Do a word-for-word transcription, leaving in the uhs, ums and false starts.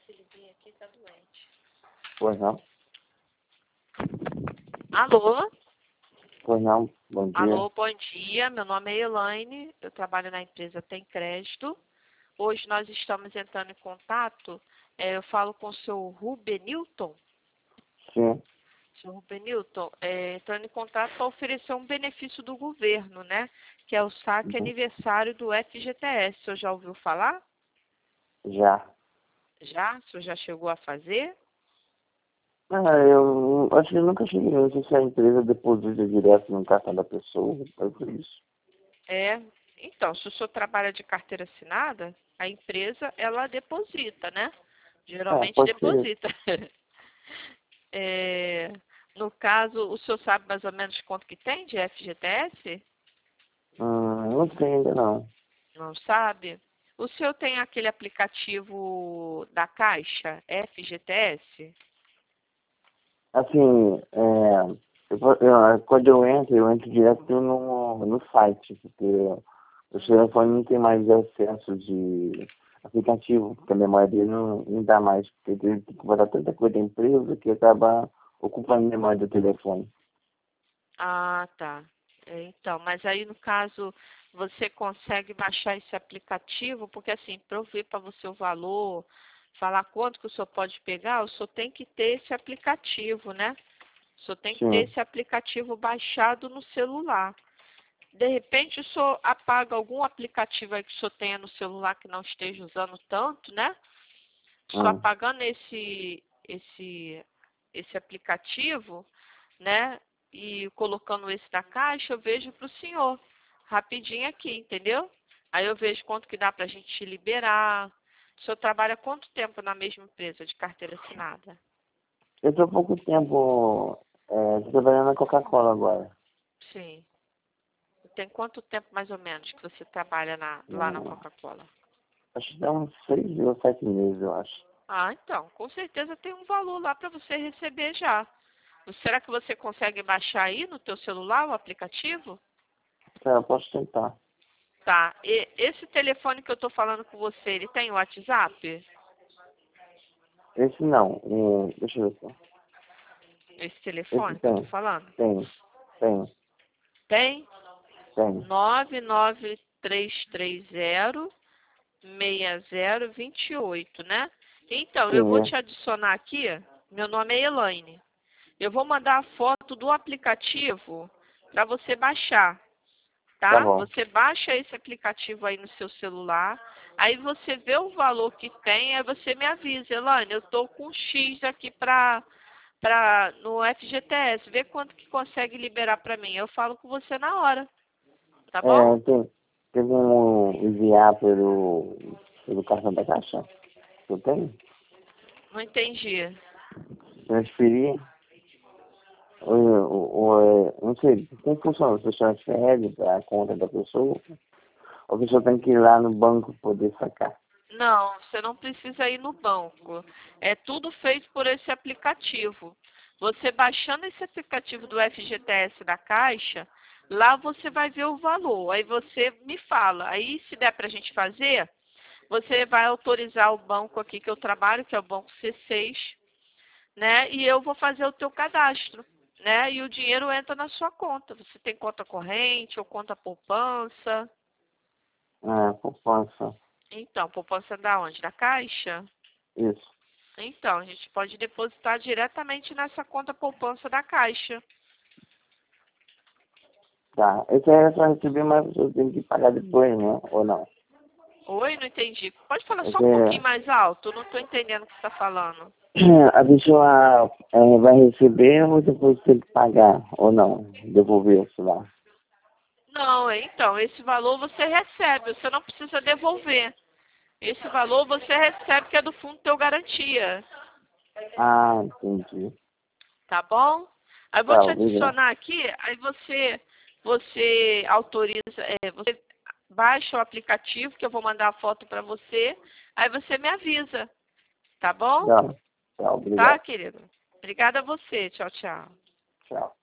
esse liguinho aqui tá doente. Pois não. Alô? Pois não. Bom dia. Alô, bom dia. Meu nome é Elaine. Eu trabalho na empresa Tem Crédito. Hoje nós estamos entrando em contato. É, eu falo com o seu Rubenilton. Sim. Senhor Rubenilton, é, entrando em contato para oferecer um benefício do governo, né? Que é o saque Uhum. aniversário do F G T S. O senhor já ouviu falar? Já. Já? O senhor já chegou a fazer? Ah, eu acho que eu nunca cheguei. Não sei se a empresa deposita direto no cartão da pessoa. É por isso. É. Então, se o senhor trabalha de carteira assinada, a empresa, ela deposita, né? É, Geralmente pode ser. deposita. É, no caso, o senhor sabe mais ou menos quanto que tem de F G T S? Hum, não sei ainda não. Não sabe? O senhor tem aquele aplicativo da Caixa, F G T S? Assim, é, eu, vou- eu- quando eu entro, eu entro direto no, no site, porque o telefone não tem mais acesso de aplicativo, porque a memória dele não, não dá mais, porque ele tem que botar tanta coisa da empresa que acaba ocupando a memória do telefone. Ah, tá. É, então, mas aí no caso, você consegue baixar esse aplicativo, porque assim, para eu ver para você o valor, falar quanto que o senhor pode pegar, o senhor tem que ter esse aplicativo, né? O senhor tem que ter Sim, esse aplicativo baixado no celular. De repente, o senhor apaga algum aplicativo aí que o senhor tenha no celular que não esteja usando tanto, né? Só hum, apagando esse, esse, esse aplicativo, né? E colocando esse na caixa, eu vejo para o senhor, rapidinho aqui, entendeu? Aí eu vejo quanto que dá para a gente te liberar. O senhor trabalha quanto tempo na mesma empresa de carteira assinada? eu estou há pouco tempo é, tô trabalhando na Coca-Cola agora. Sim. Tem quanto tempo mais ou menos que você trabalha na, lá na Hum, Coca-Cola? acho que dá uns seis ou sete meses, eu acho. Ah, então, com certeza tem um valor lá para você receber já. Será que você consegue baixar aí no teu celular o aplicativo? Tá, eu posso tentar. Tá. E esse telefone que eu estou falando com você, ele tem WhatsApp? Esse não, é, deixa eu ver só. Esse Esse telefone que eu estou tem, falando? tem, tem, Tem? tem. nove nove três três zero seis zero dois oito, né? Então, eu Sim, vou é. te adicionar aqui. Meu nome é Elaine. Eu vou mandar a foto do aplicativo para você baixar, Tá tá? bom. Você baixa esse aplicativo aí no seu celular, aí você vê o valor que tem, aí você me avisa, Elaine, eu tô com X aqui para para no F G T S, vê quanto que consegue liberar para mim. Eu falo com você na hora, tá bom? É, tem, tem como enviar pelo, pelo cartão da caixa? Eu tenho? Não entendi. Transferir? Ou, ou, ou, é, não sei, como funciona? Você transfere para a conta da pessoa? Ou a pessoa tem que ir lá no banco poder sacar? Não, você não precisa ir no banco. É tudo feito por esse aplicativo. Você baixando esse aplicativo do F G T S da Caixa, lá você vai ver o valor. Aí você me fala. Aí, se der para a gente fazer, você vai autorizar o banco aqui que eu trabalho, que é o Banco C seis, né? E eu vou fazer o teu cadastro, né? E o dinheiro entra na sua conta. Você tem conta corrente ou conta poupança? Ah, poupança. Então, poupança da onde? Da Caixa? Isso. Então, a gente pode depositar diretamente nessa conta poupança da Caixa. Tá. Esse aí é só receber, mas a pessoa tem que pagar depois, né? Ou não? Oi, não entendi. Pode falar só Esse um pouquinho é... mais alto? Eu não estou entendendo o que você está falando. A pessoa é, vai receber ou depois tem que pagar? Ou não? Devolver, sei lá. Não, é, então, esse valor você recebe, você não precisa devolver. Esse valor você recebe que é do fundo teu garantia, Ah, entendi. tá bom? Aí eu vou Tá, te obrigado. adicionar aqui, aí você, você autoriza, é, você baixa o aplicativo que eu vou mandar a foto para você, aí você me avisa, tá bom? Tá, tá, Tá, obrigado. querido? Obrigada a você. Tchau, tchau. Tchau.